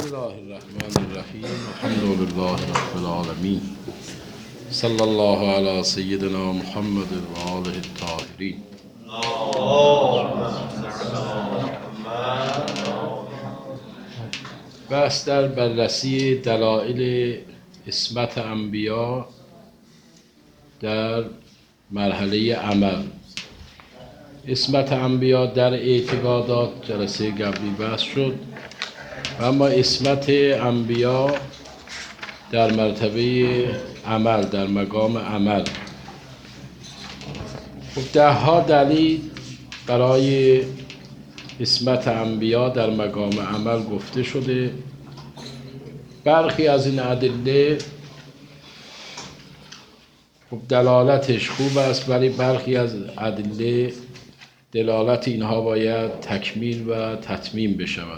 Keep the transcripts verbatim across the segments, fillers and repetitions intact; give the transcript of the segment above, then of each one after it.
بسم الله الرحمن الرحیم الحمد لله رب العالمین صلی الله علی سیدنا محمد و آله الطاهرین. بحث در بررسی دلایل عصمت انبیا در مرحله عمل. عصمت انبیا در اعتقادات جلسه قبلی بحث شد، اما عصمت انبیا در مرتبه عمل، در مقام عمل، خب ده ها دلیل برای عصمت انبیا در مقام عمل گفته شده. برخی از این ادله خب دلالتش خوب است، ولی برخی از ادله دلالت اینها باید تکمیل و تتمیم بشود.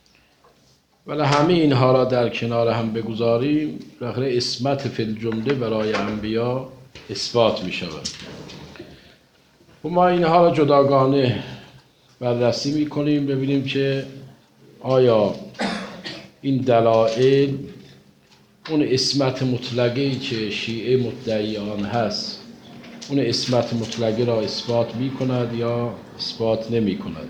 ولی همه اینها را در کنار هم بگذاریم، بالاخره عصمت فی الجمله برای انبیا اثبات می شود. و ما اینها را جداگانه بررسی می کنیم، ببینیم که آیا این دلایل اون عصمت مطلقه‌ای که شیعه مدعی آن هست، اون عصمت مطلقه را اثبات می کند یا اثبات نمی کند.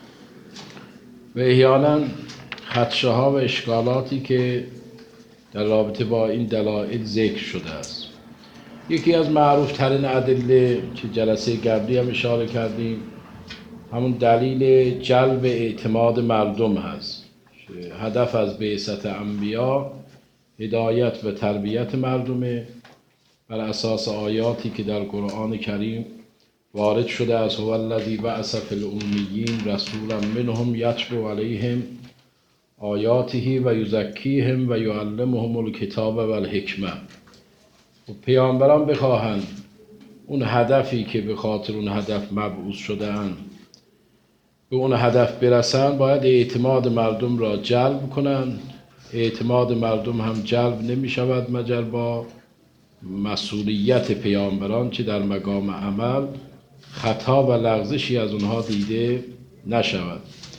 و احیانا خدشه ها و اشکالاتی که در رابطه با این دلایل ذکر شده است. یکی از معروف ترین ادله که جلسه قبلی هم اشاره کردیم، همون دلیل جلب اعتماد مردم هست. هدف از بعثت انبیا هدایت و تربیت مردمه، بر اساس آیاتی که در قرآن کریم وارد شده است: هو الذی بعث فی الامیین رسولا منهم یتلو علیهم آیاته و یزکیهم و یعلمهم الکتاب و الحکمه. و پیامبران بخواهند اون هدفی که به خاطر اون هدف مبعوث شده اند به اون هدف برسند، باید اعتماد مردم را جلب کنند. اعتماد مردم هم جلب نمی شود مگر با مسئولیت پیامبران که در مقام عمل خطا و لغزشی از اونها دیده نشود.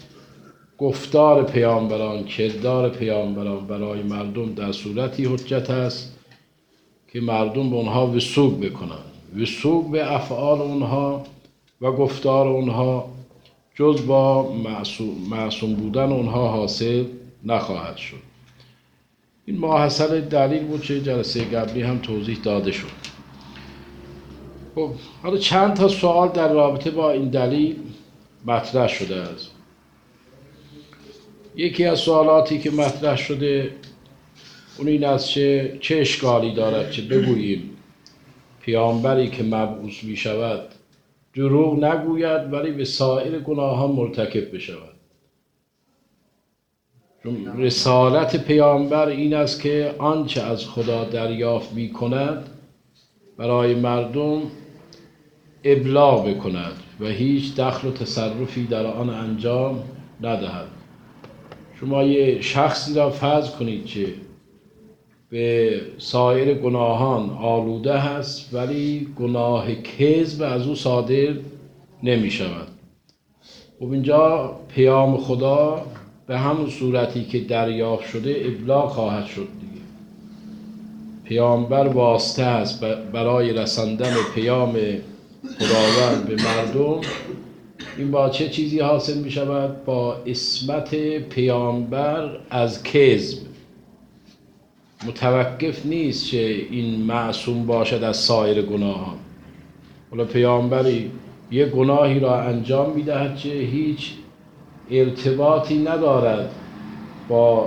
گفتار پیامبران، کردار پیامبران برای مردم در صورتی حجت است که مردم به اونها وثوق بکنند. وثوق به افعال اونها و گفتار اونها جز با معصوم, معصوم بودن اونها حاصل نخواهد شد. این ماحصل دلیل بود که جلسه قبلی هم توضیح داده شد. خب حالا چند تا سوال در رابطه با این دلیل مطرح شده است. یکی از سوالاتی که مطرح شده اون این است که چه اشکالی دارد که بگوییم پیامبری که مبعوث می شود دروغ نگوید ولی به سایر گناهان مرتکب بشود. چون رسالت پیامبر این است که آنچه از خدا دریافت می کند برای مردم ابلاغ بکند و هیچ دخل و تصرفی در آن انجام ندهد. شما یه شخصی را فرض کنید که به سایر گناهان آلوده هست ولی گناه کذب از او صادر نمی شود. و اینجا پیام خدا به همون صورتی که دریافت شده ابلاغ خواهد شد دیگه. پیامبر واسطه است برای رساندن پیام خداوند به مردم. این با چه چیزی حاصل می شود؟ با عصمت پیامبر از کذب. متوقف نیست که این معصوم باشد از سایر گناهان. حالا پیامبری یک گناهی را انجام می دهد که هیچ ارتباطی ندارد با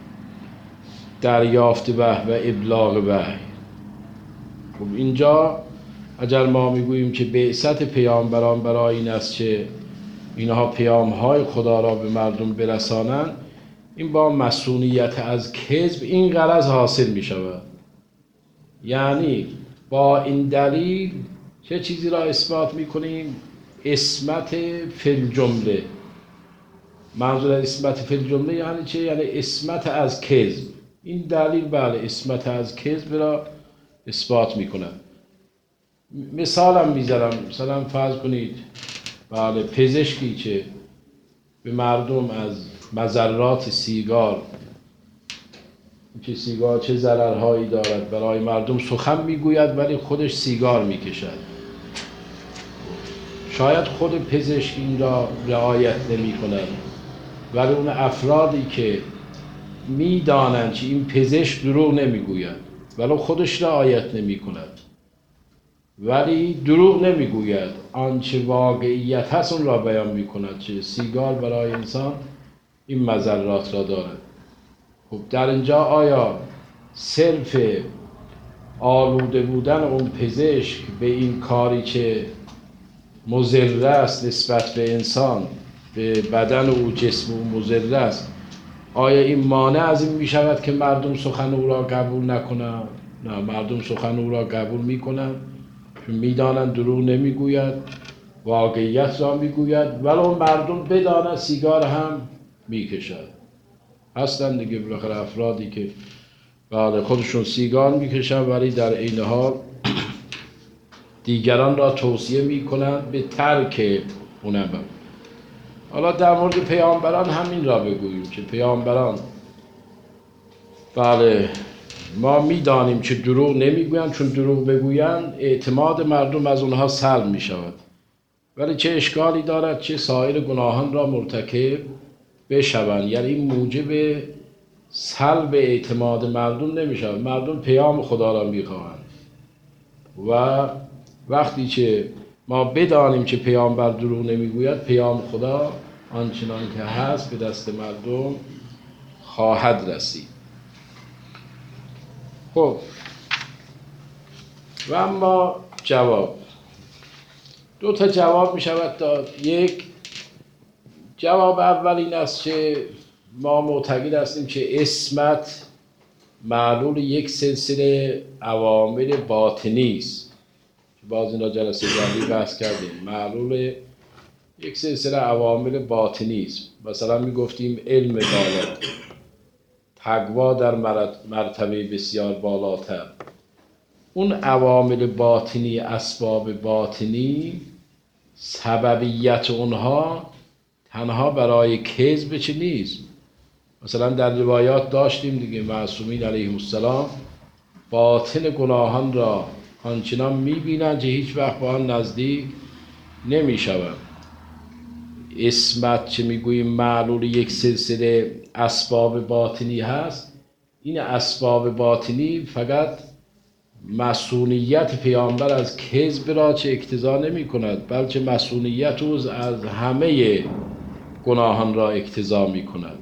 دریافت وحی و ابلاغ وحی. خب اینجا اگر ما میگوییم که بعثت پیامبران برای این است که اینها پیام‌های خدا را به مردم برسانند، این با مسئولیت از کذب این غرض حاصل می شود. یعنی با این دلیل چه چیزی را اثبات می کنیم؟ عصمت فی الجمله. منظور از عصمت فی الجمله یعنی چه؟ یعنی عصمت از کذب. این دلیل بله عصمت از کذب را اثبات می کند. مثالم میذارم، مثلا فرض کنید بله پزشکی که به مردم از مضرات سیگار که سیگار چه ضررهایی دارد، برای مردم سخن میگوید ولی خودش سیگار میکشد. شاید خود پزشک این را رعایت نمی کند، ولی اون افرادی که میدانند که این پزشک دروغ نمیگوید ولی خودش رعایت نمی کند، ولی دروغ نمیگوید، آنچه واقعیت هست اون را بیان می کند که سیگار برای انسان این مضرات را دارد. خب در اینجا آیا صرف آلوده بودن اون پزشک به این کاری که مضر است نسبت به انسان، به بدن او، جسم او مضر است، آیا این مانع از این می شود که مردم سخن او را قبول نکنند؟ نه، مردم سخن او را قبول می کنند، چون می دانند دروغ نمی گوید، واقعیت را می گوید، ولو مردم بدانند سیگار هم می کشد. هستند دیگه بالاخره افرادی که بله خودشون سیگار می کشند ولی در عین حال دیگران را توصیه می کنند به ترک اون عمل. حالا در مورد پیامبران همین را بگوییم که پیامبران بله ما میدانیم که دروغ نمیگویند، چون دروغ بگویند اعتماد مردم از اونها سلب می شود، ولی چه اشکالی دارد چه سایر گناهان را مرتکب بشوند، یعنی این موجب سلب اعتماد مردم نمی شود. مردم پیام خدا را می خواهند و وقتی که ما بدانیم که پیامبر دروغ نمیگوید، پیام خدا آنچنان که هست به دست مردم خواهد رسید. خب و اما جواب، دو تا جواب می شود داد. یک جواب اول این است که ما معتقد هستیم که عصمت معلول یک سلسله عوامل باطنی است. باز این را جلسه قبلی بحث کردیم. معلول یک سلسله عوامل باطنی است. مثلا می گفتیم علم بالا، تقوا در مرتبه بسیار بالاتر. اون عوامل باطنی، اسباب باطنی، سببیت اونها تنها برای کذب چه نیست. مثلا در روایات داشتیم دیگه، معصومین علیهم السلام باطن گناهان را آنچنان میبینند که هیچ وقت با آن نزدیک نمیشوند. عصمت چه میگوییم معلول یک سلسله اسباب باطنی هست. این اسباب باطنی فقط مسئولیت پیامبر از کذب را چه اقتضا نمی کند، بلکه مسئولیت او از همه گناهان را اقتضا می کند.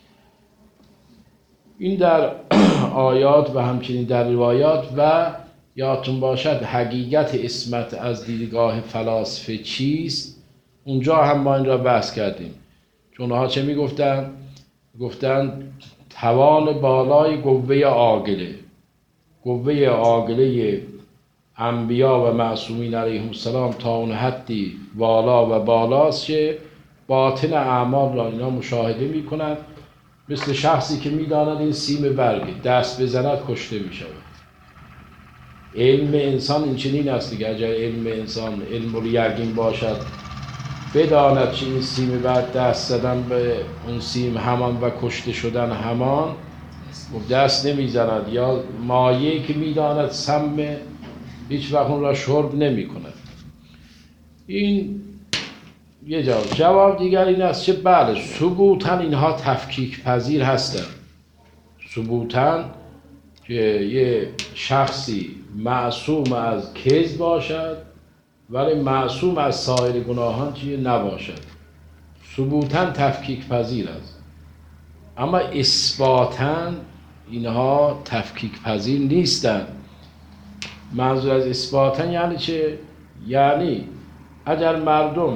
این در آیات و همچنین در روایات. و یادتون باشد حقیقت عصمت از دیدگاه فلاسفه چیست، اونجا هم ما این را بحث کردیم. چون اونها چه می گفتن؟ گفتن توان بالای قوه عاقله. قوه عاقله انبیا و معصومین علیهم السلام تا اون حدی والا و بالاست که باطن اعمال را اینا مشاهده می کنند. مثل شخصی که می داند این سیم برگه دست بزند کشته می شود. علم انسان این چنین است دیگه. اگر علم انسان علم الیقین باشد، بداند که این سیم برگ دست زدن به اون سیم همان و کشته شدن همان، دست نمی زند. یا مایه که می داند سمه، هیچ وقت اون را شرب نمی کند. این یه جواب. جواب دیگر این است که بله ثبوتاً اینها تفکیک پذیر هستند. ثبوتاً که یه شخصی معصوم از کذب باشد ولی معصوم از سایر گناهان چیه نباشد، ثبوتاً تفکیک پذیر است. اما اثباتاً اینها تفکیک پذیر نیستند. منظور از اثباتاً یعنی چه؟ یعنی اگر مردم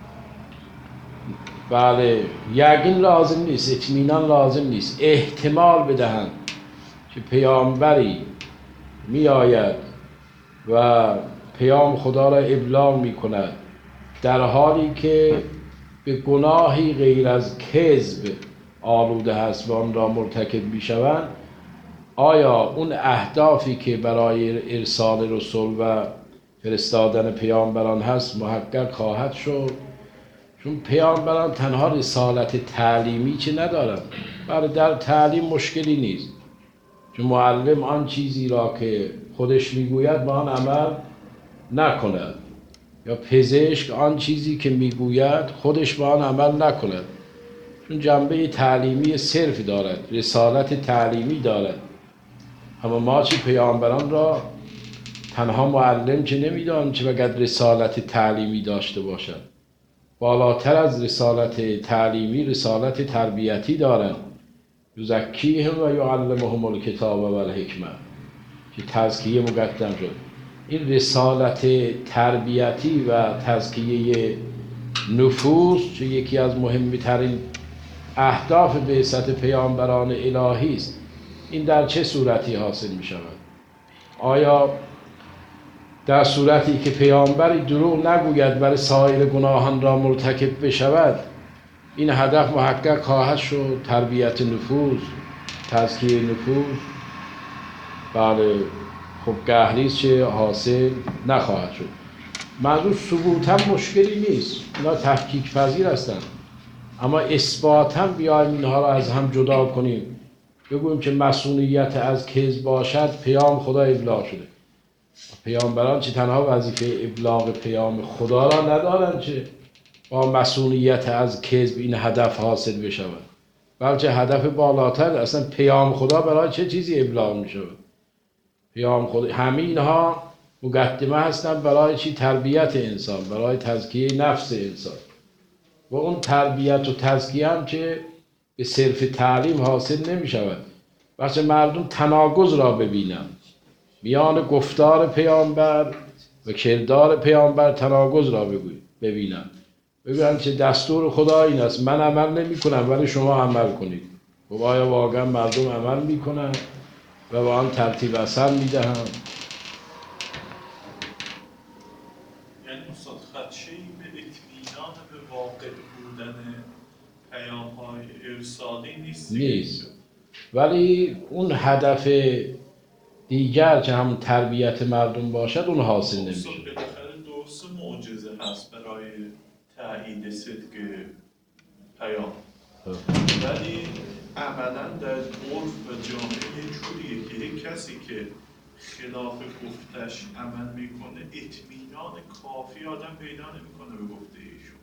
بله یقین لازم نیست، اطمینان لازم نیست، احتمال بدهند که پیامبری می آید و پیام خدا را ابلاغ می کند در حالی که به گناهی غیر از کذب آلوده هست و آن را مرتکب می شوند، آیا اون اهدافی که برای ارسال رسول و فرستادن پیامبران هست محقق خواهد شد؟ چون پیامبران تنها رسالت تعلیمی چه ندارند. برای در تعلیم مشکلی نیست، چون معلم آن چیزی را که خودش میگوید با آن عمل نکند، یا پزشک آن چیزی که میگوید خودش با آن عمل نکند. چون جنبه تعلیمی صرف دارد، رسالت تعلیمی دارد. اما ما چی پیامبران را تنها معلم که نمیدانیم چه بگد رسالت تعلیمی داشته باشد، بالاتر از رسالت تعلیمی رسالت تربیتی دارند. یزکیهم و یعلمهم الکتاب و الحکمه که تزکیه مقدم شد. این رسالت تربیتی و تزکیه نفوس که یکی از مهمترین اهداف بعثت پیامبران الهی است، این در چه صورتی حاصل می شود؟ آیا در صورتی که پیامبری دروغ نگوید برای سایر گناهان را مرتکب بشود، این هدف محقق خواهد شد؟ تربیت نفوس، تزکیه نفوس؟ بله، خب گهریز چه حاصل نخواهد شد. منظور ثبوتا مشکلی نیست، اینا تفکیک پذیر هستند، اما اثباتا بیایم اینها را از هم جدا کنیم، بگوییم که مسئولیت از کذب باشد، پیام خدا ابلاغ شده. پیامبران چه تنها وظیفه ابلاغ پیام خدا را ندارند چه با مسئولیت از کذب این هدف حاصل بشود، بلکه هدف بالاتر، اصلا پیام خدا برای چه چیزی ابلاغ می شود؟ پیام خدا همه اینها مقدمه هستند برای چی؟ تربیت انسان، برای تزکیه نفس انسان. و اون تربیت و تزکیه هم که به صرف تعلیم حاصل نمی شود، بلکه مردم تناقض را ببینند میان گفتار پیامبر و کردار پیامبر، تناقض را ببینند، ببینند که دستور خدا این است، من عمل نمی کنم ولی شما عمل کنید. خب آیا واقعا مردم عمل می کنند و با آن ترتیب اثر می دهند؟ یعنی استاد خدشه‌ای به اطمینان به واقع بودن پیام‌های ارسالی نیست نیست، ولی اون هدف دیگر که هم تربیت مردم باشد اون حاصل نمیشه. بالاخره درست معجزه هست برای تایید صدق پیام، ولی عملا در عرف و جامعه جوریه که یک کسی که خلاف گفتش عمل میکنه اطمینان کافی آدم پیدا نمیکنه به گفته ایشون،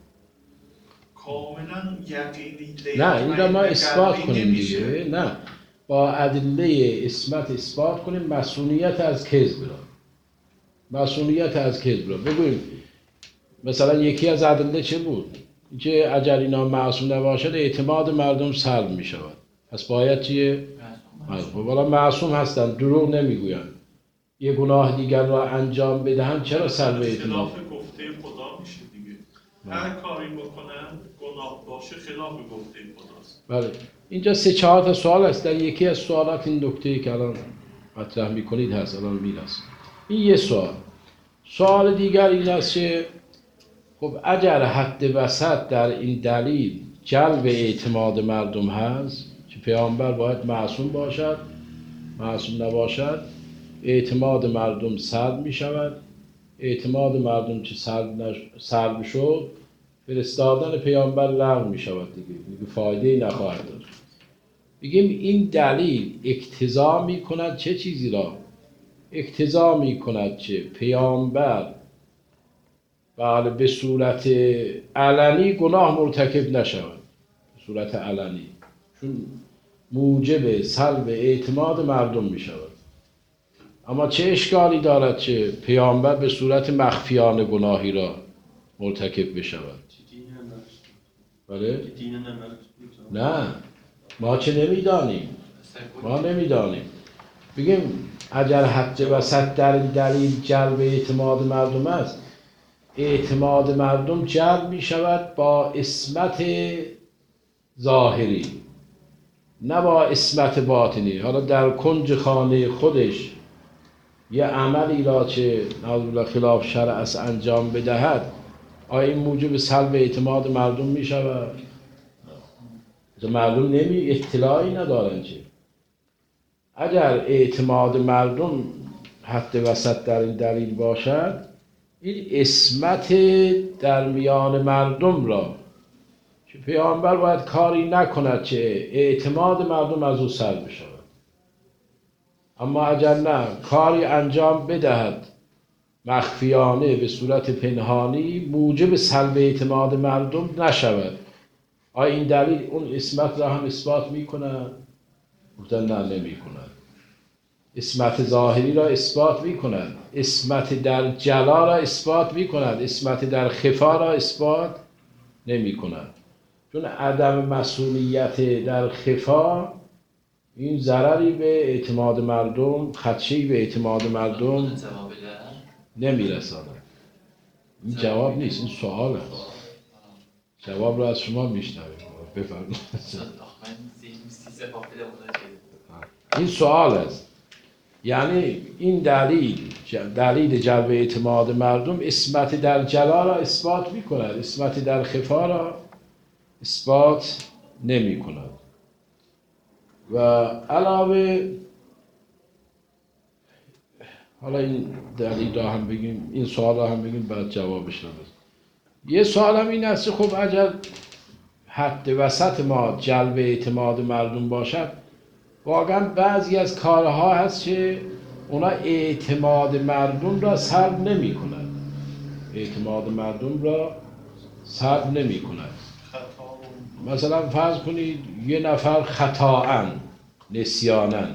کاملا یقینی. نه این را ما اثبات کنیم دیگه، نه با ادله اسمت اثبات کنیم مسئولیت از کذب را، مسئولیت از کذب را بگوییم. مثلا یکی از ادله چه بود؟ که اگر اینا معصوم نباشد اعتماد مردم سلب می شود، پس باید چیه؟ معصوم. والا معصوم هستن، دروغ نمیگویند، یه گناه دیگر را انجام بدهند، چرا سلب اعتماد؟ خلاف گفته خدا میشه دیگه. هر کاری بکنن گناه باشه خلاف گفته خداست. بله، اینجا سه چهار تا سوال است. در یکی از سوالات این نکته که الان مطرح میکنید هست، الان میرسه. این یه سوال. سوال دیگر این است که خب اگر حد وسط در این دلیل جلب اعتماد مردم هست که پیامبر باید معصوم باشد، معصوم نباشد اعتماد مردم سلب می شود، اعتماد مردم که سلب, نش... سلب شد فرستادن پیامبر لغو می شود دیگه، دیگه فایده‌ای نخواهد داشت. بگیم این دلیل اقتضا می کند چه چیزی را؟ اقتضا می کند که پیامبر بله به صورت علنی گناه مرتکب نشود، به صورت علنی، چون موجب سلب اعتماد مردم می شود. اما چه اشکالی دارد که پیامبر به صورت مخفیانه گناهی را مرتکب بشود؟ بله؟ نه، ما چه نمیدانیم، ما نمیدانیم. بگیم اگر حد وسط در این دلیل جلب اعتماد مردم است، اعتماد مردم جلب می شود با عصمت ظاهری، نه با عصمت باطنی. حالا در کنج خانه خودش یه عملی را که نعوذ خلاف شرع است انجام بدهد، آیا این موجب سلب اعتماد مردم می شود؟ مردم نمی اطلاعی ندارن چه. اگر اعتماد مردم حد وسط در این دلیل باشد، این عصمت در میان مردم را که پیامبر باید کاری نکند که اعتماد مردم از او سلب شود. اما اگر نه کاری انجام بدهد مخفیانه به صورت پنهانی موجب سلب اعتماد مردم نشود. آیا این دلیل اون عصمت را هم اثبات میکنه؟ گفتن نه نمیکند. عصمت ظاهری را اثبات میکند، عصمت در جلا را اثبات میکند، عصمت در خفا را اثبات نمیکند. چون عدم مسئولیت در خفا این ضرری به اعتماد مردم، خدشه‌ای به اعتماد مردم نمیرساند. این جواب نیست، این سوال است. جواب را از شما میشنویم. بفرمایید. این سوال است. یعنی این دلیل دلیل جلب اعتماد مردم عصمت در جلا را اثبات میکند، عصمت در خفا را اثبات نمی کند. و علاوه حالا این دلیل را هم بگیم، این سوال را هم بگیم بعد جوابش رو بزنیم. یه سوال هم این است که خب اگر حد وسط ما جلب اعتماد مردم باشد، واقعا بعضی از کارها هست که اونا اعتماد مردم را سلب نمی کند، اعتماد مردم را سلب نمی کند. مثلا فرض کنید یه نفر خطااً نسیاناً،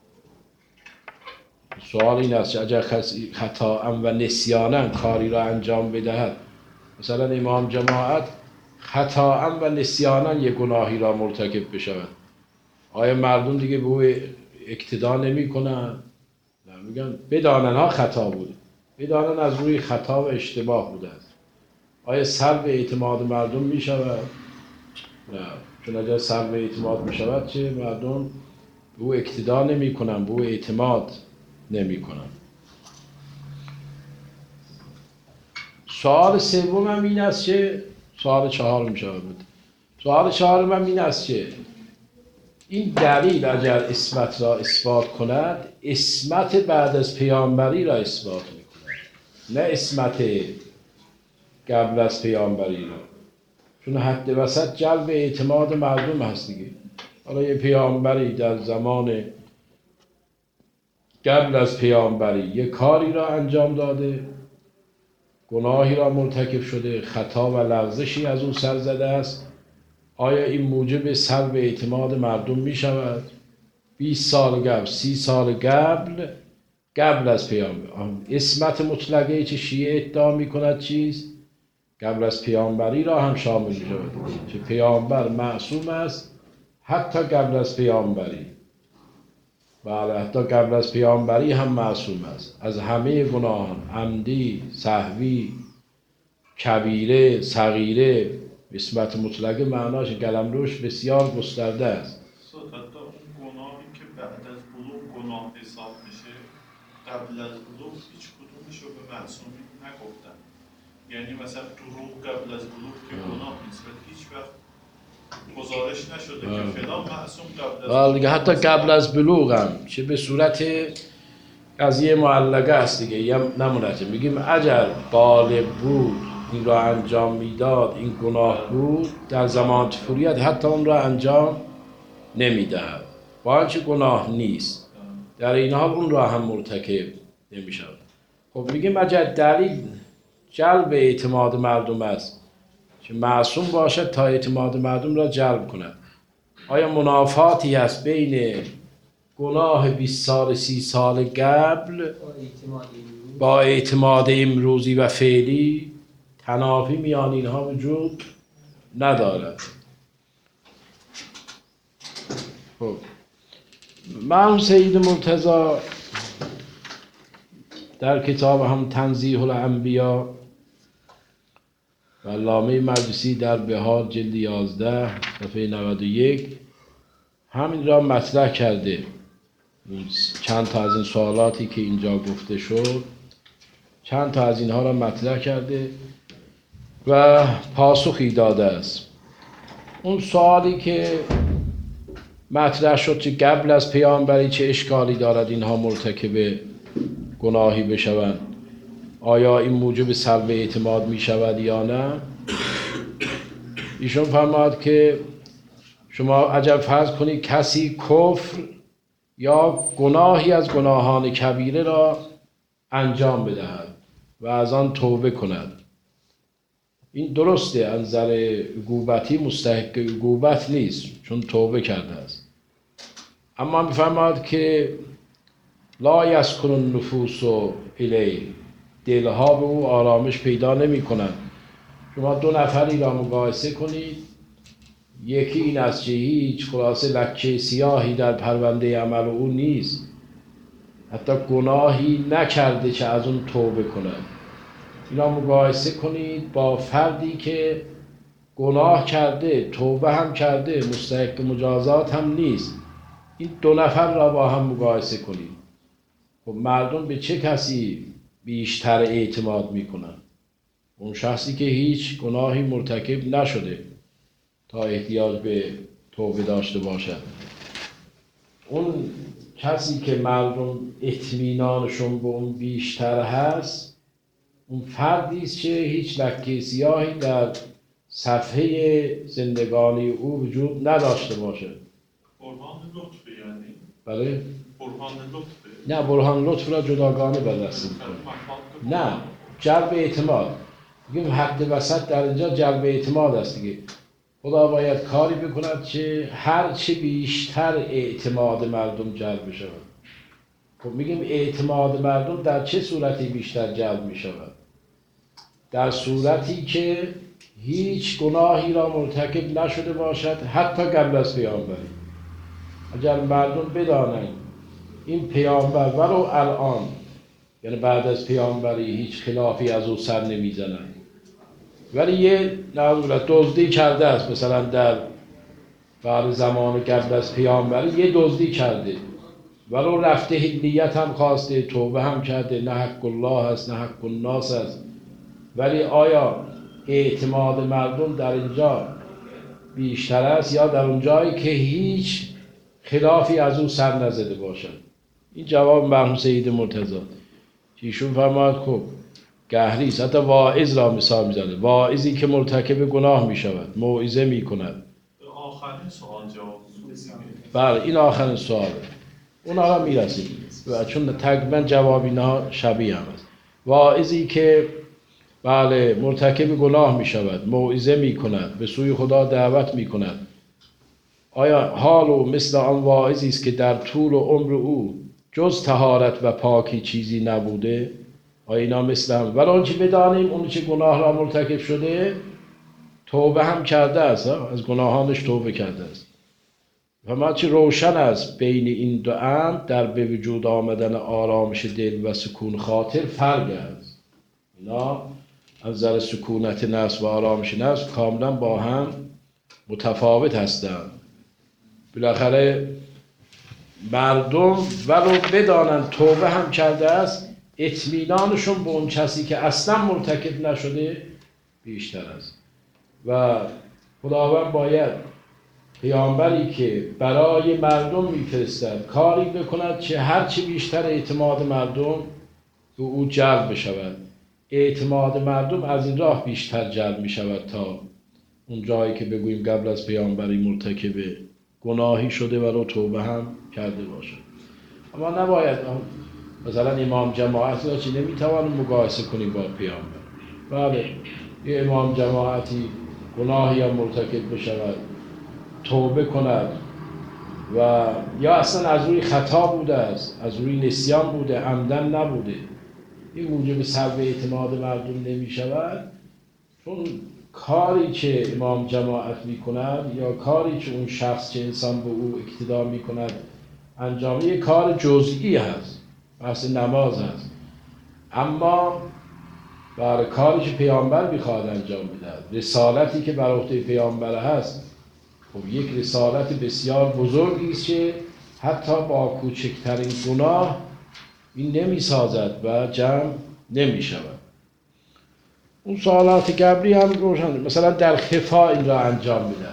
سوال این است اگر خطااً و نسیاناً کاری را انجام بدهد، مثلا امام جماعت خطااً و نسیاناً یک گناهی را مرتکب بشود، آیا مردم دیگه به او اقتدا نمی کنند؟ نه، میگن بدانن ها خطا بود، بدانن از روی خطا و اشتباه بوده است. آیا سلب اعتماد مردم می شود؟ نه، چون اگر سلب اعتماد می شود چه مردم به او اقتدا نمی کنن، به او اعتماد نمی کنن. سوال سوم هم این است که سوال چهار می شود بود. سوال چهارم هم این است که این دلیل اگر عصمت را اثبات کند، عصمت بعد از پیامبری را اثبات می کند، نه عصمت قبل از پیامبری را. چون حد وسط جلب اعتماد مردم هست دیگه. حالا یه پیامبری در زمان قبل از پیامبری یه کاری را انجام داده، گناهی را مرتکب شده، خطا و لغزشی از اون سر زده است، آیا این موجب سلب اعتماد مردم می شود؟ بیست سال قبل، سی سال قبل قبل از پیامبر. عصمت مطلقه که شیعه ادعا می کند چیست؟ قبل از پیامبری را هم شامل می شود که پیامبر معصوم است حتی قبل از پیامبری. بله، حتی قبل از پیامبری هم معصوم است از همه گناهان، عمدی، سهوی، کبیره، صغیره. عصمت مطلقه معناش قلمروش بسیار گسترده است. حتی اون گناهی که بعد از بلوغ گناه حساب میشه، قبل از بلوغ هیچ کدومش رو به معصومی نگفتن. یعنی مثلا دروغ قبل از بلوغ که گناه نیست و هیچ وقت گزارش نشده آه. که فلان معصوم قبل از بلوغ. حتی قبل از بلوغ هم که به صورت قضیه معلقه است دیگه، یه نمونه میگیم اگر بالغ بود این را انجام میداد، این گناه بود، در زمان طفولیت حتی اون را انجام نمیدهد با آنچه گناه نیست، در این حال اون را هم مرتکب نمیشود. خب میگیم اگر دلیل جلب اعتماد مردم است که معصوم باشد تا اعتماد مردم را جلب کند، آیا منافاتی هست بین گناه بیست سال سی سال قبل با اعتماد امروزی و فعلی؟ تنافی میان اینها وجود ندارد. خب مرحوم سید مرتضی در کتاب هم تنزیه الانبیا و علامه مجلسی در بهار جلد یازده صفحه نود و یک همین را مطرح کرده. چند تا از این سوالاتی که اینجا گفته شد، چند تا از اینها را مطرح کرده و پاسخی داده است. اون سوالی که مطرح شد که قبل از پیامبری چه اشکالی دارد اینها مرتکب گناهی بشوند، آیا این موجب سلب اعتماد می شود یا نه؟ ایشون فرماد که شما عجب فرض کنید کسی کفر یا گناهی از گناهان کبیره را انجام بدهد و از آن توبه کند. این درسته، از نظر عقوبتی مستحق عقوبت نیست چون توبه کرده است. اما می‌فرماید که لا یسکن النفوس الیه، دلها به او آرامش پیدا نمی کنند. شما دو نفری را مقایسه کنید، یکی این است که هیچ خلاصه لکه سیاهی در پرونده عمل او نیست، حتی گناهی نکرده که از اون توبه کند. اینا مقایسه کنید با فردی که گناه کرده، توبه هم کرده، مستحق مجازات هم نیست. این دو نفر را با هم مقایسه کنید. خب مردم به چه کسی بیشتر اعتماد میکنن؟ اون شخصی که هیچ گناهی مرتکب نشده تا احتیاج به توبه داشته باشد. اون کسی که مردم اطمینانشون به اون بیشتر هست، اون فردی است که هیچ لکه سیاهی در صفحه زندگانی او وجود نداشته باشد. برهان لطفه یعنی؟ بله؟ برهان لطفه؟ نه، برهان لطف را جداگانه بررسی کنیم. نه، جلب اعتماد. میگیم حد وسط در اینجا جلب اعتماد است دیگه. خدا باید کاری بکند که هر چه بیشتر اعتماد مردم جلب شود. خب میگیم اعتماد مردم در چه صورتی بیشتر جلب می شود؟ در صورتی که هیچ گناهی را مرتکب نشده باشد، حتی قبل از پیامبری. اگر مردم بدانند این پیامبر ولو الان، یعنی بعد از پیامبری، هیچ خلافی از او سر نمیزنند، ولی یه نعوذ دزدی کرده است، مثلا در بعد زمان قبل از پیامبری یه دزدی کرده، ولو رفته حلیت هم خواسته، توبه هم کرده، نه حق الله است نه حق الناس است، ولی آیا اعتماد مردم در اینجا بیشتر است یا در اون جایی که هیچ خلافی از او سر نزده باشد؟ این جواب مرحوم سید مرتضی که ایشون فرماید خب گهری است. حتی واعظ را مثال میزنه، واعظی که مرتکب گناه میشود موعظه میکند. آخرین سوال جواب بله این آخرین سواله، اونا را میرسیم و چون تقریبا جواب اینا شبیه هم است. واعظی که بله مرتکب گناه میشود موعظه میکند، به سوی خدا دعوت میکند، آیا حال و مثل آن واعظی است که در طول و عمر او جز طهارت و پاکی چیزی نبوده؟ آیا اینا مثل هم؟ ولی آنچه بدانیم اون چه گناه را مرتکب شده توبه هم کرده است، از گناهانش توبه کرده است. و ما چه روشن است بین این دو امر در به وجود آمدن آرامش دل و سکون خاطر فرق است. اینا از نظر سکونت نفس و آرامش نفس کاملا با هم متفاوت هستند. بالاخره مردم ولو بدانند توبه هم کرده است، اطمینانشون به اون کسی که اصلا مرتکب نشده بیشتر است. و خداوند باید پیامبری که برای مردم میفرستد کاری بکند که هرچی بیشتر اعتماد مردم به او جلب بشود. اعتماد مردم از این راه بیشتر جلب می شود تا اون جایی که بگوییم قبل از پیامبری مرتکب گناهی شده و رو توبه هم کرده باشد. اما نباید مثلا امام جماعت را چی نمیتوانیم مقایسه کنیم با پیامبر. بله یه امام جماعتی گناهی هم مرتکب بشود توبه کند و یا اصلا از روی خطا بوده است، از روی نسیان بوده، عمدن نبوده، این موجب سلب اعتماد مردم نمی شود، چون کاری که امام جماعت می کند یا کاری که اون شخص که انسان به او اقتدا می کند انجام یک کار جزئی هست، بحث نماز هست، اما برای کاری که پیامبر میخواد انجام بدهد، رسالتی که بر عهده پیامبر هست، خب یک رسالت بسیار بزرگی است که حتی با کوچکترین گناه این نمی سازد و جمع نمی شود. اون سوالات قبلی هم روشن، مثلا در خفا این را انجام میده.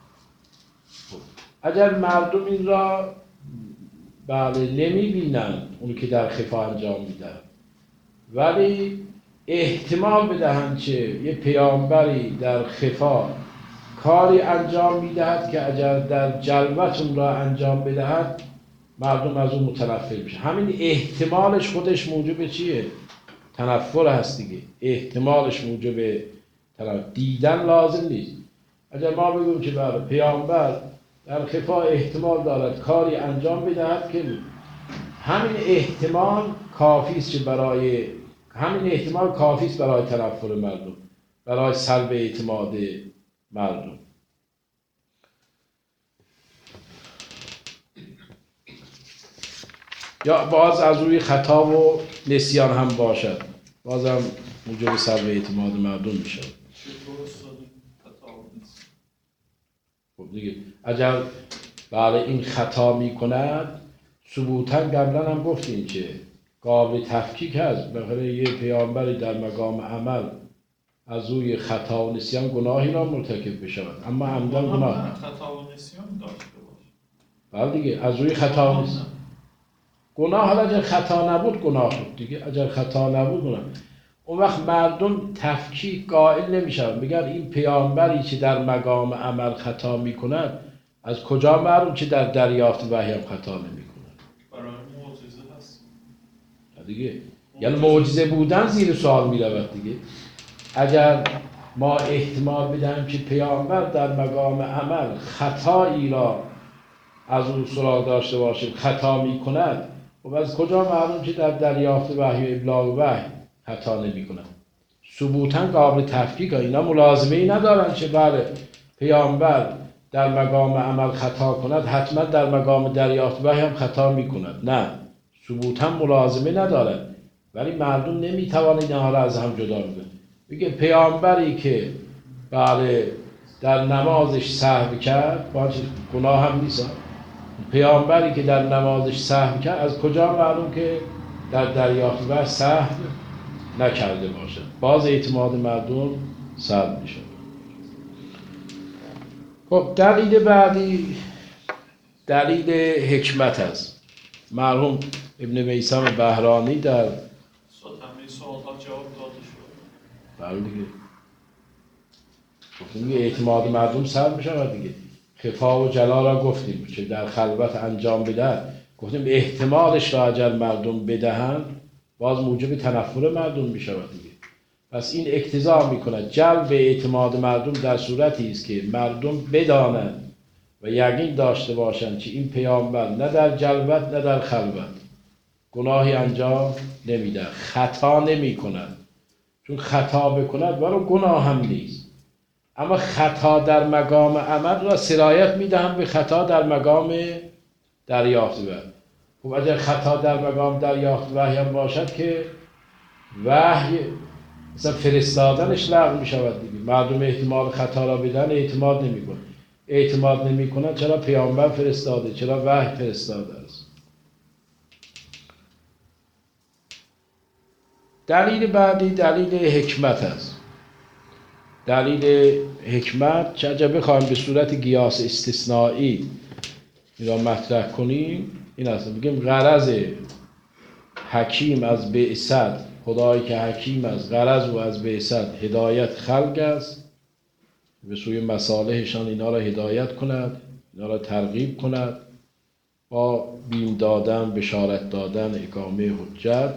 اگر مردم این را بله نمی بینند اون که در خفا انجام میده، ولی احتمال بدهند که یه پیامبری در خفا کاری انجام میدهد که اگر در جلوت اون را انجام بدهد مردم از اون متنفر میشه. همین احتمالش خودش موجب چیه؟ تنفر هست دیگه. احتمالش موجب تنفر. دیدن لازم نیست. اگر ما بگیم که بله پیامبر در خفا احتمال دارد کاری انجام بدهد که همین احتمال کافی است که برای همین احتمال کافی است برای تنفر مردم، برای سلب اعتماد مردم. یا باز از روی خطا و نسیان هم باشد، بازم موجب سلب اعتماد مردم میشه. خب دیگه اگر بله این خطا میکند، ثبوتا قبلا هم گفتیم که قابل تفکیک هست. بخاطر یه پیامبری در مقام عمل از روی خطا و نسیان گناهی را مرتکب بشود، اما عمدن گناه خطا و نسیان داشته باشه. بله دیگه از روی خطا و نسیان گناه. حالا اگر خطا نبود گناه بود دیگه، اگر خطا نبود گناه. اون وقت مردم تفکیک قائل نمیشن، میگن این پیامبری که در مقام عمل خطا میکند از کجا معلوم که در دریافت وحی هم خطا نمیکند؟ برای معجزه هست دیگه. یعنی معجزه بودن زیر سوال میرود دیگه. اگر ما احتمال بدهیم که پیامبر در مقام عمل خطایی را از اون سراغ داشته باشیم، خطا میکند، و از کجا معلوم که در دریافت وحی و ابلاغ وحی خطا نمیکند؟ ثبوتا قابل تفکیک. اینا ملازمه ای ندارن که بله پیامبر در مقام عمل خطا کند حتما در مقام دریافت وحی هم خطا میکند. نه، ثبوتا ملازمه ندارن، ولی مردم نمیتوانند اینها را از هم جدا بکنند. میگه پیامبری که بله در نمازش سهو کرد، باشه گناه هم نیست. پیامبری که در نمازش سهو کرد از کجا معلوم که در دریافت وحی سهو نکرده باشد؟ باز اعتماد مردم سلب میشه. خب دلیل بعدی دلیل حکمت است. مرحوم ابن میثم بهرانی در همه سوالات جواب داده شد. بله دیگه. گفتیم دیگه اعتماد مردم سلب میشه دیگه. خفا و جلا را گفتیم که در خلوت انجام بدهد، گفتیم احتمالش را اگر مردم بدهند باز موجب تنفر مردم میشود دیگه. پس این اقتضا میکند جلب اعتماد مردم در صورتی است که مردم بدانند و یقین داشته باشند که این پیامبر نه در جلوت نه در خلوت گناهی انجام نمیده، خطا نمی کند. چون خطا بکند ولو گناه هم نیست، اما خطا در مقام عمل را سرایت میدهم به خطا در مقام دریافت وحی. خب اگر خطا در مقام دریافت وحی هم باشد که وحی مثلا فرستادنش لغو می شود دیگه. مردم احتمال خطا را بدن اعتماد نمی کنن. اعتماد نمی کنن چرا پیامبر فرستاده، چرا وحی فرستاده است. دلیل بعدی دلیل حکمت است. دلیل حکمت که اگر بخوایم به صورت قیاس استثنایی این را مطرح کنیم این است. بگیم غرض حکیم از بعثت، خدایی که حکیم است غرض و از بعثت هدایت خلق است، به سوی مصالحشان اینا را هدایت کند، اینا را ترغیب کند با بیم دادن، بشارت دادن، اقامه حجت.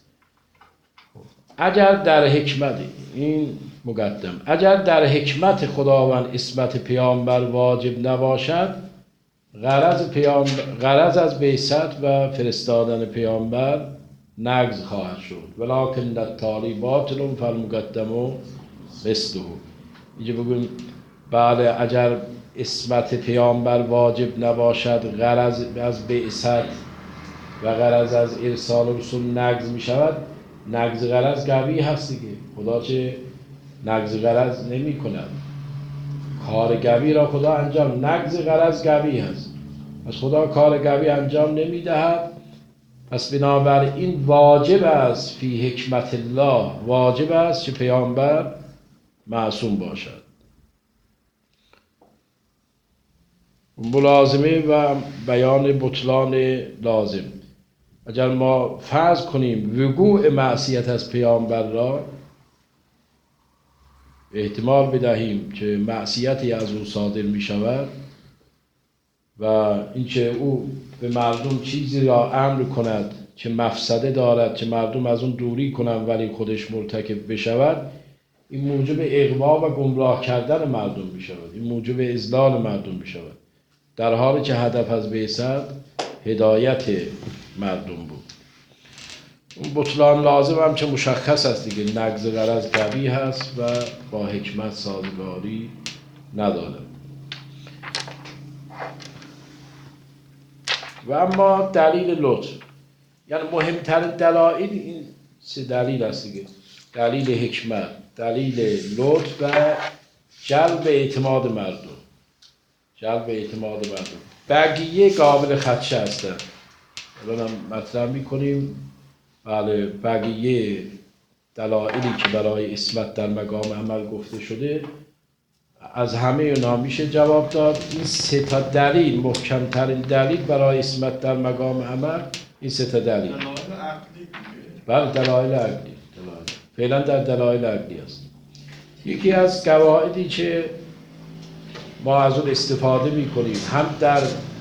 اگر در حکمت این مقدم اگر در حکمت خداوند اسمت پیامبر واجب نباشد، غرض پیامبر غرض از بعثت و فرستادن پیامبر نقض خواهد شد. ولکن التالی باطل فالمقدم مثله. اینجا بگویم بله اگر اسمت پیامبر واجب نباشد، غرض از بعثت و غرض از ارسال رسول نقض می شود، نقض غرض قوی هست دیگه. خدا چه نقض غرض نمی کند، کار قوی را خدا انجام، نقض غرض قوی هست، پس خدا کار قوی انجام نمی دهد. پس بنابراین واجب است فی حکمت الله، واجب است که پیامبر معصوم باشد. ملازمه و بیان بطلان لازم. اگر ما فرض کنیم وقوع معصیت از پیامبر را احتمال بدهیم که معصیتی از او صادر می شود، و اینکه او به مردم چیزی را امر کند که مفسده دارد که مردم از اون دوری کنند ولی خودش مرتکب بشود، این موجب اغوا و گمراه کردن مردم می شود، این موجب اضلال مردم می شود، در حالی که هدف از بعثت هدایت مردم بود. اون بطلان لازم هم چه مشخص است دیگه، نقض غرض قوی هست و با حکمت سازگاری نداره. و اما دلیل لطف، یعنی مهمترین دلایل این سه دلیل است دیگه، دلیل حکمت، دلیل لطف و جلب اعتماد مردم. جلب اعتماد مردم بقیه قابل خدشه هستن. الان هم مطرح میکنیم. بله، بقیه دلایلی که برای عصمت در مقام عمل گفته شده، از همه اونها میشه جواب داد. این سه تا دلیل، محکمترین دلیل برای عصمت در مقام عمل، این سه تا دلیل. دلایل عقلی. بله، دلایل عقلی. فعلا در دلایل عقلی است. یکی از قواعدی که ما از اون استفاده میکنیم، هم در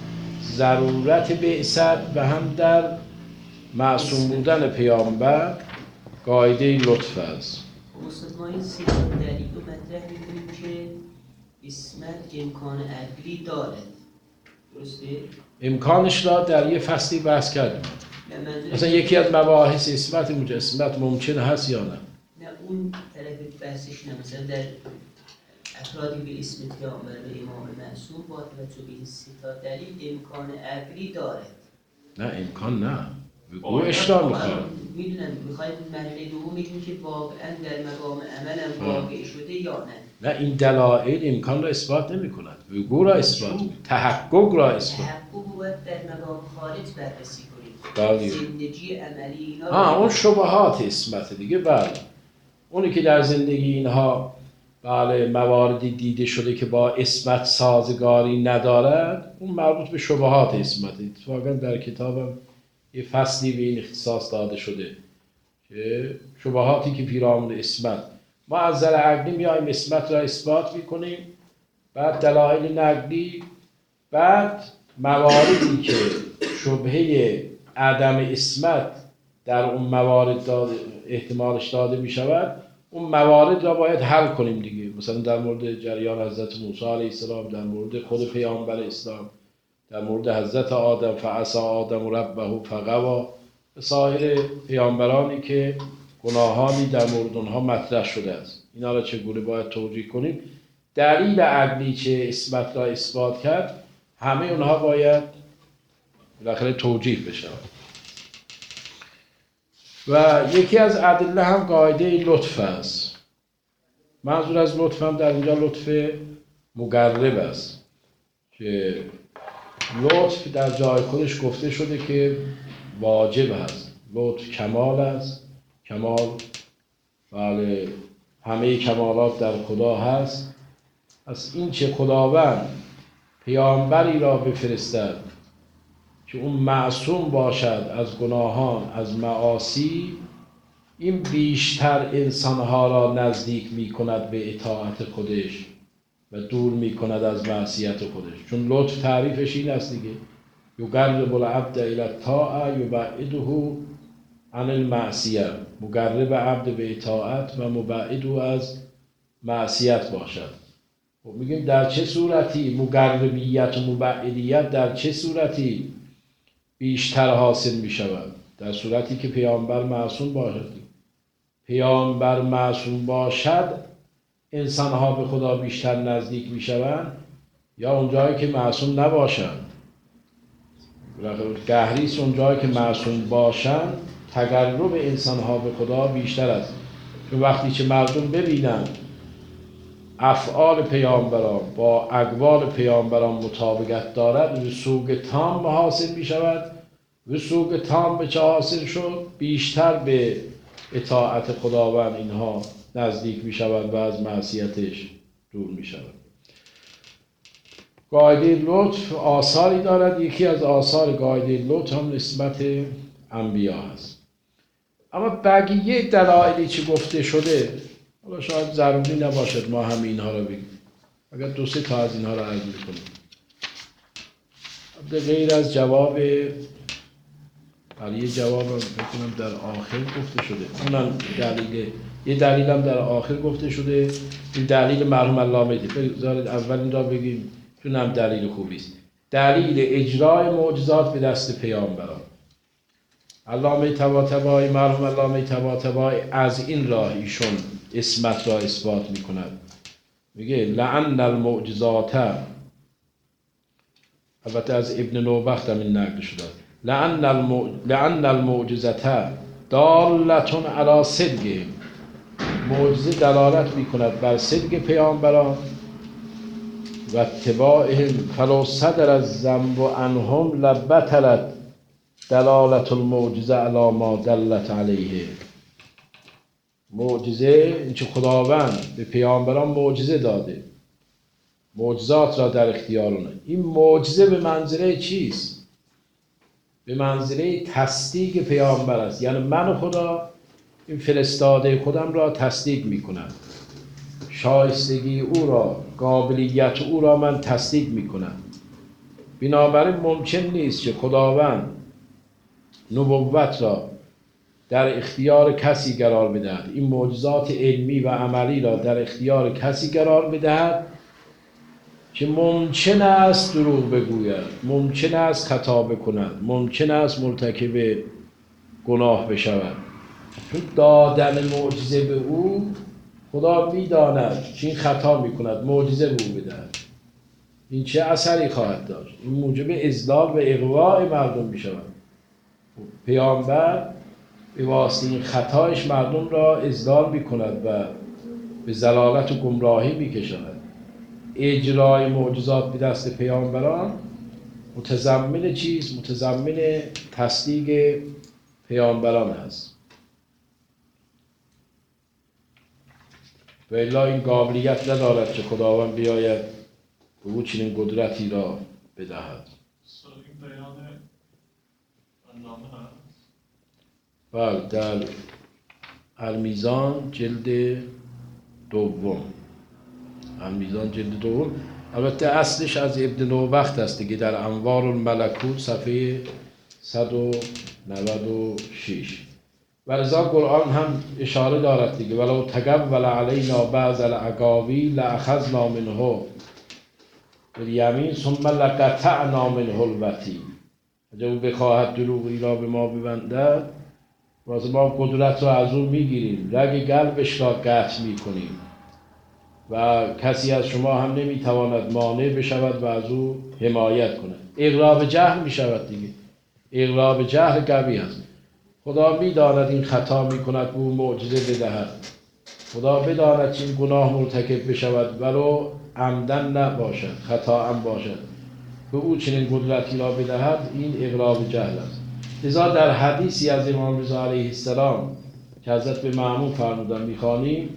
ضرورت بعثت و هم در معصوم بودن پیامبر، قاعده لطف است. استاد، ما این سه تا دلیل رو مطرح می‌کنیم که عصمت امکان عقلی دارد، درسته؟ امکانش را در یه فصلی بحث کردیم. مثلا یکی از مباحث عصمت اینجا، عصمت ممکن هست یا نه؟ نه، اون طرف بحثش نه. مثلا در افرادی به اسم پیامبر و امام معصوم با توجه به این سه تا دلیل امکان عقلی دارد. نه، امکان نه. بگو اشتار میخواد. میدونم میخواید مرحله دوم بگیم که واقعا در مقام عملم واقع شده یا نه. نه، این دلایل امکان را اثبات نمی کند. بگو را اثبات می کند. تحقق را اثبات. تحقق باید در مقام خارج بررسی کنید. بله. زندگی عملی اینا. آه، اون شبهات عصمت دیگه. بله، اونی که در زندگی اینها بله مواردی دیده شده که با عصمت سازگاری ندارد، اون مربوط به شبهات عصمت. اتفاقا در کتابم یه فصلی به این اختصاص داده شده که شبهاتی که پیرامون عصمت، ما از نظر عقلی میایم عصمت را اثبات میکنیم، بعد دلایل نقلی، بعد مواردی که شبهه عدم عصمت در اون موارد داده، احتمالش داده میشود، اون موارد را باید حل کنیم دیگه. مثلا در مورد جریان حضرت موسی علیه السلام، در مورد خود پیامبر اسلام، در مورد حضرت آدم، فعصی آدم ربه فغوا، سایر پیامبرانی که گناهانی در مورد اونها مطرح شده است، اینا را چگونه باید توجیه کنیم. دلیل عقلی که عصمت را اثبات کرد، همه اونها باید بالاخره توجیه بشود. و یکی از ادله هم قاعده لطف است. منظور از لطف هم در اینجا لطف مقرب است که لطف در جای خودش گفته شده که واجب است. لطف کمال است. کمال، بله، همه کمالات در خدا هست. از این چه خداوند پیامبری را بفرستد که اون معصوم باشد از گناهان، از معاصی، این بیشتر انسانها را نزدیک می کند به اطاعت خودش و دور می کند از معصیت خودش. چون لطف تعریفش این است دیگه، یقرب العبد الی الطاعه یبعده عن المعصیه، مقرب عبد به اطاعت و مبعد از معصیت باشد. خب میگیم در چه صورتی مقربیت و مبعدیت در چه صورتی بیشتر حاصل می شود؟ در صورتی که پیامبر معصوم باشد. پیامبر معصوم باشد انسانها به خدا بیشتر نزدیک می شوند، یا اونجایی که معصوم نباشند؟ گهریست اونجایی که معصوم باشند تقرب انسانها به خدا بیشتر است. چون وقتی که مردم ببینند افعال پیامبران با اقوال پیامبران مطابقت دارد، وثوق تام حاصل می شود. وثوق تام به چه حاصل شد؟ بیشتر به اطاعت خداوند اینها نزدیک می شود و از معصیتش دور می شود. قاعده لطف آثاری دارد. یکی از آثار قاعده لطف هم نسبت انبیا هست. اما بقیه دلایلی که گفته شده، حالا شاید ضروری نباشد ما هم اینها را بگیم، اگر دو سه تا از اینها را عرض می‌کنیم. غیر از جواب برای جواب بکنم در آخر گفته شده، اونم دلیل، یه دلیل هم در آخر گفته شده. این دلیل مرحوم علامه بذارید اول این را بگیم، چون هم دلیل خوبی است. دلیل اجرای معجزات به دست پیامبران. علامه طباطبایی، مرحوم علامه طباطبایی از این راه ایشون اسمت را اثبات میکند. میگه لعن المعجزات، البته از ابن نوبخت هم این نقل شده، لعن المع... لعن المعجزات دالتون علی صدقهم، معجزه دلالت میکند بر صدق پیامبران و اتباعهم، فلو صدر الذنب عنهم لبطلت دلالت المعجزه علی ما دلت علیه. معجزه این که خداوند به پیامبران معجزه داده، معجزات را در اختیار اونه، این معجزه به منزله چیست؟ به منزله تصدیق پیامبر است. یعنی من خدا این فرستاده خودم را تصدیق میکنم، شایستگی او را، قابلیت او را من تصدیق میکنم. بنابراین ممکن نیست که خداوند نبوت را در اختیار کسی قرار بدهد، این معجزات علمی و عملی را در اختیار کسی قرار بدهد که ممکن است دروغ بگوید، ممکن است خطا بکند، ممکن است مرتکب گناه بشود. چون دادن معجزه به او، خدا میداند که این خطا میکند، معجزه به او بدهد، این چه اثری خواهد داشت؟ این موجب اضلال و اغواء مردم میشود. پیامبر به واسطه این خطایش مردم را اضلال میکند و به ضلالت و گمراهی میکشاند. اجرای معجزات به دست پیامبران متضمن چیز؟ متضمن تصدیق پیامبران است. و الا این قابلیت ندارد که خداوند بیاید به او چنین قدرتی را بدهد. این بیان علامه هست؟ بله، در المیزان جلد دوم، المیزان جلد دوم. البته اصلش از ابن نوبخت است دیگه، در انوار الملکوت صفحه صد و نود و شش. و لذا قرآن هم اشاره دارد دیگه، ولو تقول علینا بعض الاقاویل لاخذنا منه بالیمین ثم لقطعنا منه الوتین. اگر او بخواهد دروغی را به ما ببندد، واسه ما قدرت را از او میگیریم، رگ قلبش را قطع میکنیم و کسی از شما هم نمیتواند مانع بشود و از او حمایت کند. اغراب جهل میشود دیگه، اغراب جهل قوی است. خدا میداند این خطا میکند، به او معجزه بدهد. خدا بداند که این گناه مرتکب بشود ولو عمدن نباشد، خطا هم باشد، به او چنین قدرتی را بدهد، این اغراب جهل است. لذا در حدیثی از امام رضا علیه السلام که حضرت به مأمون فرمودن میخوانیم،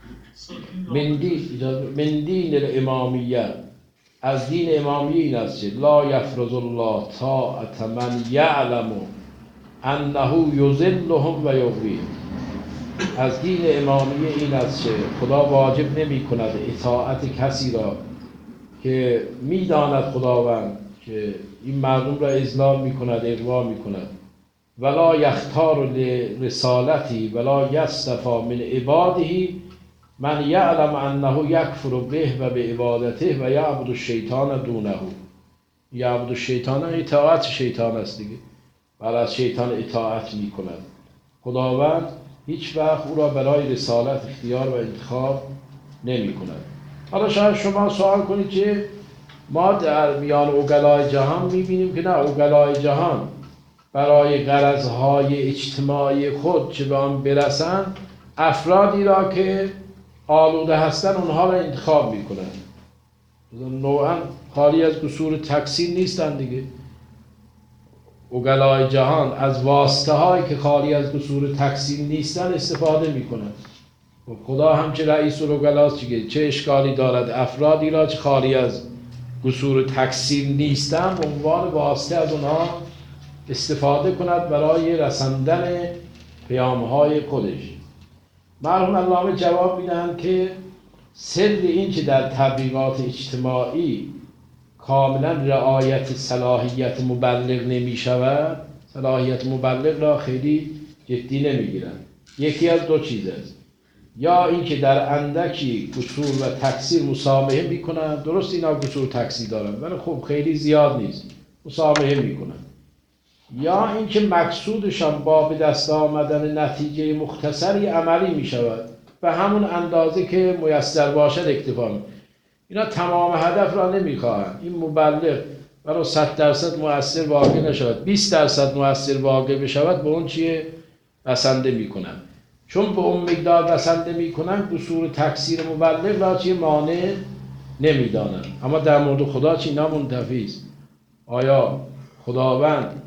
من دین الامامیه، از دین امامیه این است که لا یفرض الله طاعت من یعلم انه یذلهم و یغویهم. از دین امامیه این است که خدا واجب نمی کند اطاعت کسی را که میداند خداوند که این مردم را اذلال می کند، اغوا می کند. ولا یختار لرسالتی ولا یصطفی من عباده من یعلم انه یکفر به و به عبادته و یعبد الشیطان دونه. یعبد الشیطان اطاعت شیطان است دیگه، بل از شیطان اطاعت می کند. خداوند هیچ وقت او را برای رسالت اختیار و انتخاب نمی کند. حالا شاید شما سوال کنید که ما در میان عقلای جهان می بینیم که نه، عقلای جهان برای غرضهای اجتماعی خود چه به آن برسند، افرادی را که آلوده هستند اونها را انتخاب می کنند. نوعا خالی از قصور تکثیر نیستند دیگه. عقلای جهان از واسطه هایی که خالی از قصور تکثیر نیستند استفاده می کنند. خدا هم چه رئیس العقلاست چه چه اشکالی دارد افرادی را که خالی از قصور تکثیر نیستند به عنوان واسطه از اونها استفاده کند برای رساندن پیام‌های خودش. مرحوم علامه جواب میدن که سر این که در تبلیغات اجتماعی کاملا رعایت صلاحیت مبلغ نمی شود، صلاحیت مبلغ را خیلی جدی نمی گیرن. یکی از دو چیز است، یا اینکه در اندکی قصور و تقصیر مسامحه می کنن، درست اینا قصور تقصیر دارن ولی خب خیلی زیاد نیست، مسامحه می کنن، یا اینکه مقصودشان با به دست آمدن نتیجه مختصری عملی می شود و همون اندازه که میسر باشد اکتفا می. اینا تمام هدف را نمی خواهند. این مبلغ برای صد درصد مؤثر واقع نشود، بیست درصد مؤثر واقع بشود، به اون چیه بسنده می کنند. چون به اون مقدار بسنده می کنند قصور تقصیر مبلغ را چیه مانع نمی دانند. اما در مورد خدا چی اینا منتفی است. آیا خداوند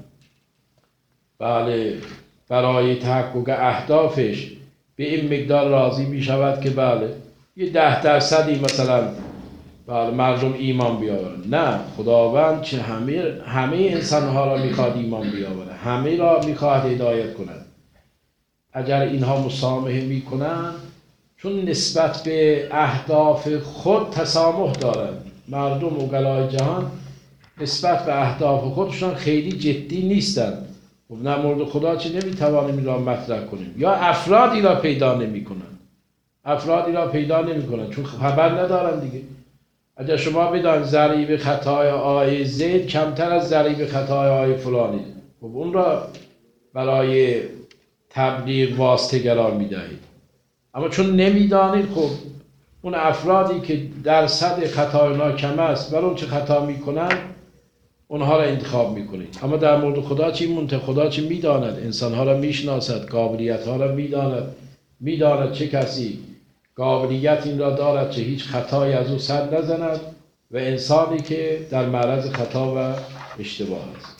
بله برای تحقق اهدافش به این مقدار راضی می شود که بله یه ده درصدی مثلا بله مردم ایمان بیاورن؟ نه، خداوند چه همه همه انسانها را میخواد ایمان بیاورد، همه را میخواد هدایت کند. اگر اینها مسامحه میکنن چون نسبت به اهداف خود تسامح دارند، مردم وکلای جهان نسبت به اهداف خودشان خیلی جدی نیستند. خب در مورد خدا چه نمیتوانیم این را مطرح کنیم؟ یا افرادی را پیدا نمیکنند، افرادی را پیدا نمیکنند چون خبر ندارند دیگه. اگر شما بدانید ضریب خطای آقای زید کمتر از ضریب خطای آقای فلانی، خب اون را برای تبلیغ واسطه قرار میدهید. اما چون نمیدانید، خب اون افرادی که درصد خطای اونا کم است ولی اون چه خطا میکنن اونها را انتخاب میکنید. اما در مورد خدا چی منتخب؟ خدا چی میداند؟ انسانها را میشناسد، قابلیتها را میداند، میداند چه کسی قابلیت این را دارد چه هیچ خطایی از او سر نزند و انسانی که در معرض خطا و اشتباه است.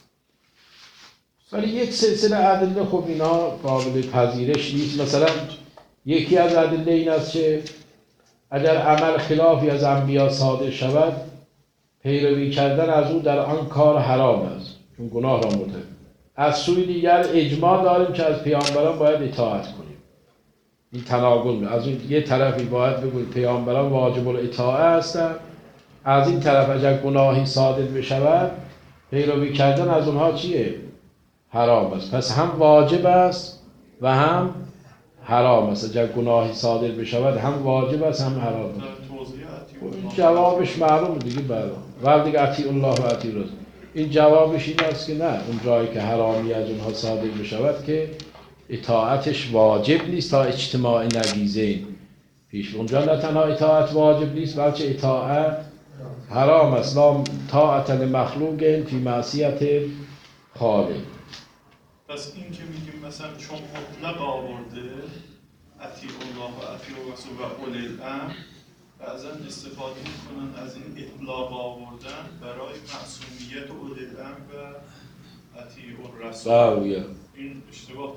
ولی یک سلسله ادله خب اینا قابل پذیرش نیست. مثلا یکی از ادله این است که اگر عمل خلافی از انبیا صادر شود پیروی کردن از او در آن کار حرام است، چون گناه را مرتکب. از سوی دیگر اجماع داریم که از پیامبران باید اطاعت کنیم. این تناقض. از این یه طرفی باید بگوید پیامبران واجب الاطاعه هستند، از این طرف اگر گناهی صادر بشود پیروی کردن از اونها چیه؟ حرام است. پس هم واجب است و هم حرام است. اگر گناهی صادر بشود هم واجب است هم حرام است. این جوابش معلومه دیگه. برای ولی دیگه اطیع الله و اطیع الرسول. این جوابش این است که نه، اون جایی که حرامی از اونها صادر بشود که اطاعتش واجب نیست تا اجتماع نگیزه پیش. اونجا نه تنها اطاعت واجب نیست بلکه اطاعت حرام است. لا طاعت لمخلوق فی معصیت خالق. پس این که میگیم مثلا چون مطلق آورده اطیع الله و اطیع الرسول و اولی الامر، بعضا استفاده میکنن از این اطلاق آوردن برای معصومیت اولی الامر و اطیع الرسول. این اشتباه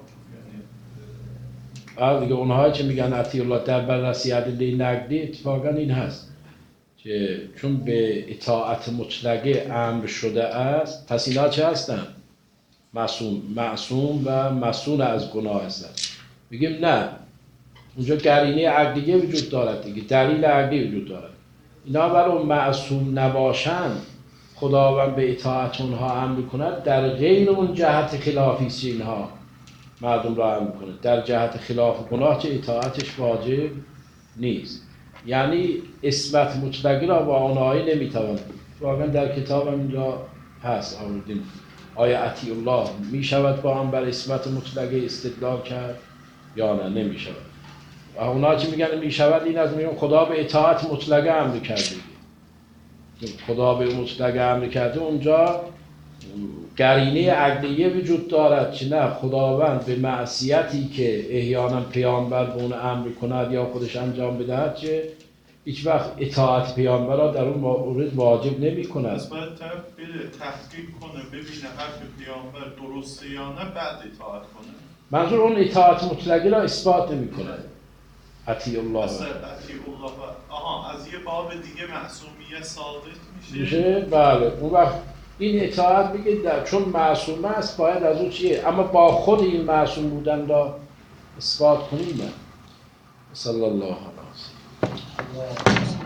بعد دیگه اونهایی که میگن اطیع الله در بررسی ادله نقلی اتفاقا این هست که چون به اطاعت مطلقه امر شده است پس اینا چه هستن؟ معصوم معصوم و مسئول از گناه هستن. میگیم نه، اونجا قرینه عقلیه وجود دارد دیگه، دلیل عقلی وجود دارد. اینا برای معصوم نباشند خداوند به اطاعت اونها امر کند، در غیر اون جهت خلافی است اینها مردم را امر کند، در جهت خلاف گناه که اطاعتش واجب نیست. یعنی اثبات مطلقی را با آنهایی نمیتواند. واقعا در کتاب هم اینجا هست آوردیم آیا اطیع الله می شود با هم بر اثبات مطلقه استدلال کرد یا نه نمی شود. و اونا که میگن می شود این از میگن خدا به اطاعت مطلقه امر کرده. خدا به مطلقه امر کرده اونجا قرینه عقلیه وجود دارد که نه، خداوند به معصیتی که احیانا پیامبر به اون امر کند یا خودش انجام بدهد که هیچ وقت اطاعت پیامبر را در اون مورد واجب نمی کند. پس باید طرف بره تحقیق کنه ببینه حرف پیامبر درسته یا نه بعد اطاعت کنه. منظور اون اطاعت مطلقه را اثبات نمی کند. اطیع الله. اطیع الله. آها، از یه باب دیگه معصومیت ثابت میشه. میشه بله. اون وقت این اطاعت میگه در چون معصوم است باید از اون چیه، اما با خود این معصوم بودن را اثبات کنیم. صلی الله علیه و سلم.